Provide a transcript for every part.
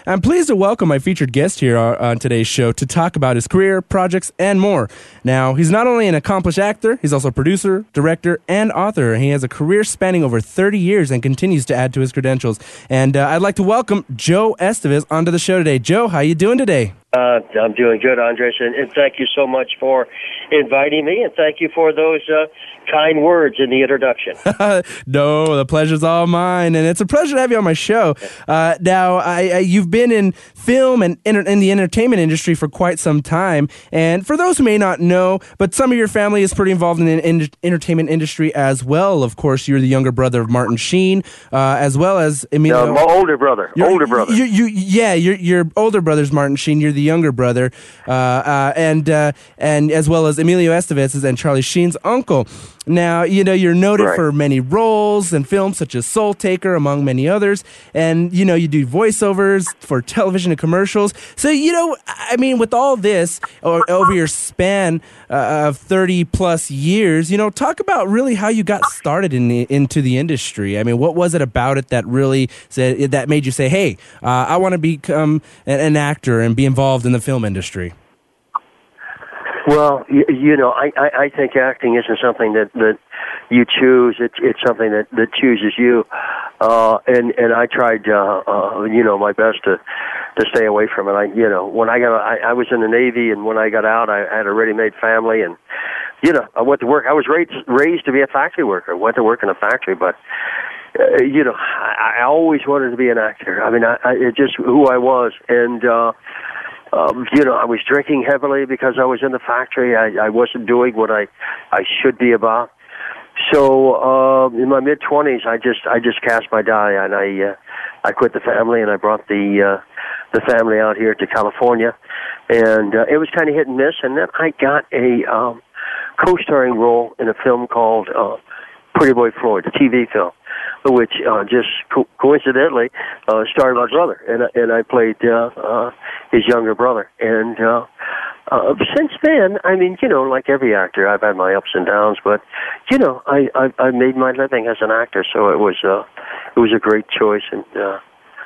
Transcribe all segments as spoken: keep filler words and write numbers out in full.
I'm pleased to welcome my featured guest here on today's show to talk about his career, projects, and more. Now, he's not only an accomplished actor, he's also a producer, director, and author. He has a career spanning over thirty years and continues to add to his credentials. And uh, I'd like to welcome Joe Estevez onto the show today. Joe, how you doing today? Uh, I'm doing good, Andres, and, and thank you so much for inviting me, and thank you for those uh, kind words in the introduction. No, the pleasure's all mine, and it's a pleasure to have you on my show. Uh, now, I, I, you've been in film and in, in the entertainment industry for quite some time, and for those who may not know, but some of your family is pretty involved in the in, entertainment industry as well. Of course, you're the younger brother of Martin Sheen, uh, as well as Emilio. No, my older brother. Older brother. You, you, yeah, your your older brother's Martin Sheen. You're the younger brother, uh, uh, and uh, and as well as Emilio Estevez and Charlie Sheen's uncle. Now, you know, you're noted right. for many roles in films such as Soul Taker, among many others. And, you know, you do voiceovers for television and commercials. So, you know, I mean, with all this or, over your span uh, of thirty plus years, you know, talk about really how you got started in the, into the industry. I mean, what was it about it that really said, that made you say, hey, uh, I want to become an, an actor and be involved in the film industry? Well, you, you know, I, I, I think acting isn't something that, that you choose. It's it's something that, that chooses you. Uh, and, and I tried, uh, uh, you know, my best to, to stay away from it. I, you know, when I got, I, I was in the Navy, and when I got out, I had a ready-made family, and, you know, I went to work. I was raised, raised to be a factory worker. I went to work in a factory, but, uh, you know, I, I always wanted to be an actor. I mean, I, I, it's just who I was. And, uh, Um, you know, I was drinking heavily because I was in the factory. I, I wasn't doing what I, I should be about. So uh, in my mid twenties, I just I just cast my die, and I uh, I quit the family, and I brought the uh, the family out here to California, and uh, it was kind of hit and miss. And then I got a um, co-starring role in a film called uh, Pretty Boy Floyd, a T V film, which uh, just co- coincidentally uh, starred my brother, and and I played uh, uh, his younger brother. And uh, uh, since then, I mean, you know, like every actor, I've had my ups and downs, but you know, I I, I made my living as an actor, so it was uh, it was a great choice, and uh,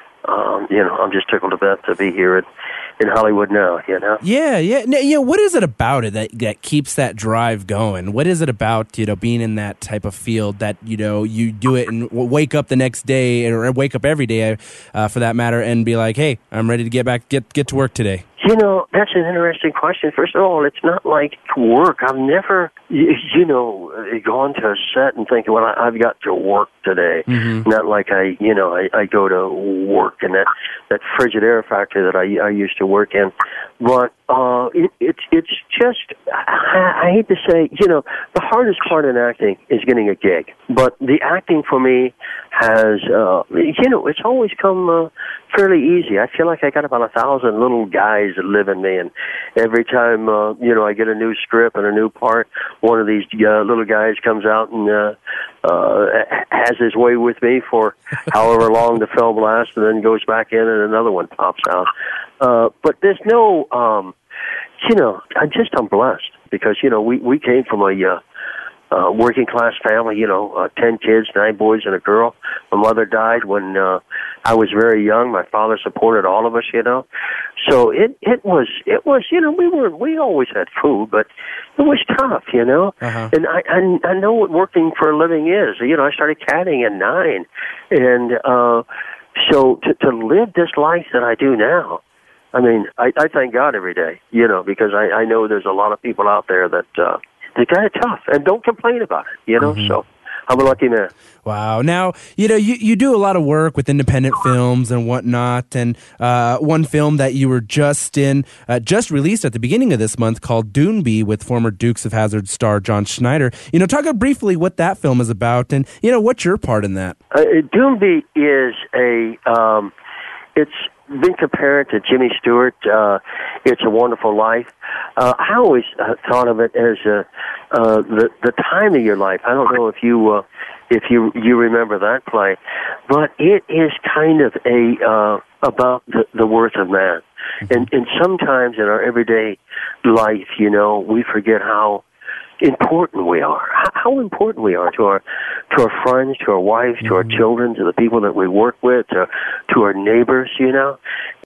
um, you know, I'm just tickled to death to be here at. in Hollywood now, you know? Yeah, yeah. Yeah, what is it about it that, that keeps that drive going? What is it about, you know, being in that type of field that, you know, you do it and wake up the next day, or wake up every day, uh, for that matter, and be like, hey, I'm ready to get back, get get to work today? You know, that's an interesting question. First of all, it's not like work. I've never, you know, gone to a set and thinking, well, I've got to work today. Mm-hmm. Not like I, you know, I, I go to work in that, that Frigidaire factory that I, I used to work in. But uh, it, it's it's just, I, I hate to say, you know, the hardest part in acting is getting a gig. But the acting for me has, uh, you know, it's always come uh, fairly easy. I feel like I got about a thousand little guys that live in me, and every time, uh, you know, I get a new script and a new part, one of these uh, little guys comes out and uh, uh, has his way with me for however long the film lasts, and then goes back in and another one pops out. Uh, but there's no, um, you know, I'm just, I'm blessed because, you know, we, we came from a, uh, Uh, working class family, you know, uh, ten kids, nine boys and a girl. My mother died when uh, I was very young. My father supported all of us, you know. So it it was it was you know we were we always had food, but it was tough, you know. Uh-huh. And I, I I know what working for a living is. You know, I started caddying at nine, and uh, so to to live this life that I do now. I mean, I, I thank God every day, you know, because I, I know there's a lot of people out there that. Uh, They're kind of tough, and don't complain about it, you know, mm-hmm. So I'm a lucky man. Wow. Now, you know, you, you do a lot of work with independent films and whatnot, and uh, one film that you were just in, uh, just released at the beginning of this month called Doonby with former Dukes of Hazzard star John Schneider. You know, talk briefly what that film is about, and, you know, what's your part in that? Uh, Doonby is a, um, it's been compared to Jimmy Stewart, uh, It's a Wonderful Life. Uh, I always uh, thought of it as uh, uh, the the time of your life. I don't know if you uh, if you you remember that play, but it is kind of a uh, about the, the worth of man. And and sometimes in our everyday life, you know, we forget how important we are, how important we are to our to our friends, to our wives, to our children, to the people that we work with, to, to our neighbors, you know.